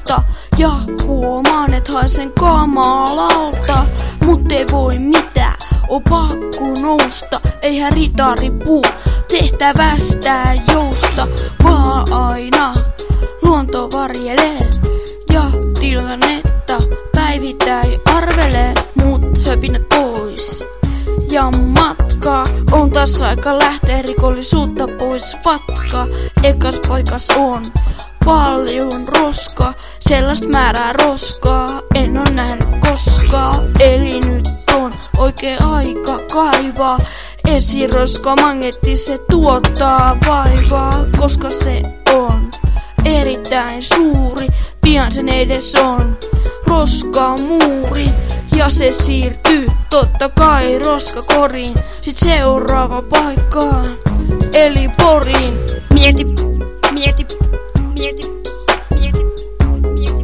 alta. Ja huomaan, et haisen kamalalta. Mut ei voi mitään, on pakko nousta. Eihän ritari puu tehtävästä jousta, vaan aina luonto varjelee. Ja tilannetta päivittäin arvelee, mut höpinät pois. Ja matka on taas aika lähteä rikollisuutta pois. Vatka ekas paikas on paljon roskaa, sellaista määrää roskaa en oo nähnyt koskaan. Eli nyt on oikea aika kaivaa esiroska magneetti, se tuottaa vaivaa, koska se on erittäin suuri. Pian sen edes on roskamuuri ja se siirtyy totta kai roskakoriin, sit seuraava paikkaan eli Poriin. Mieti, mieti, mieti, mieti, mieti.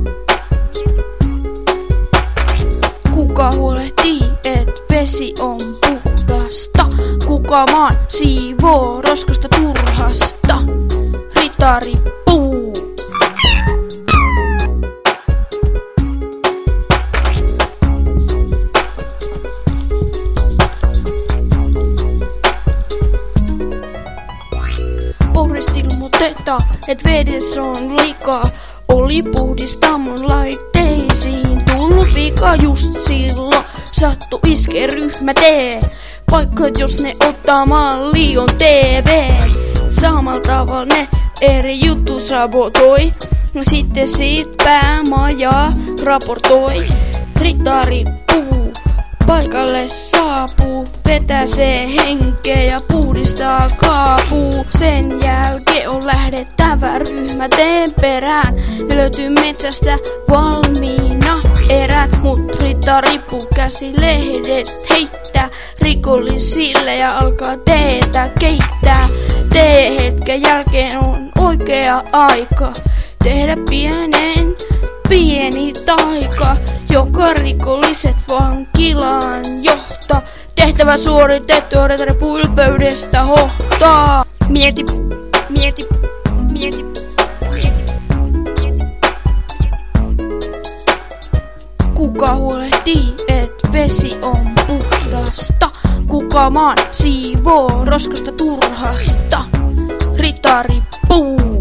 Kuka huolehtii, et vesi on puhdasta? Kuka maan siivoo roskasta turhasta? Ritari puu. Porista ilmoitetaan, et vedessä on likaa. Oli puhdistamon laitteisiin tullut vika just silloin. Sattu iskee ryhmä T. Vaikka jos ne ottaa malli on TV. Samalla tavalla ne eri juttu sabotoi. Sitten siitä päämaja raportoi. Ritari puu paikalle saapuu, vetää se henkeä ja puhdistaa kaapuu. Sen jälkeen on lähdettävä ryhmä teen perään. Ne löytyy metsästä valmiina erät, mut ritari puu käsi lehdet heittää rikollisille ja alkaa teetä keittää. Hetken jälkeen on oikea aika tehdä pieni taika, joka rikolliset vankilaan johtaa. Tehtävä suoritettu, ritari puu ylpeydestä hohtaa. Mieti, mieti, mieti, mieti, mieti. Kuka huolehtii, et vesi on puhdasta? Kuka maan siivoo roskasta turhasta? Ritari puu.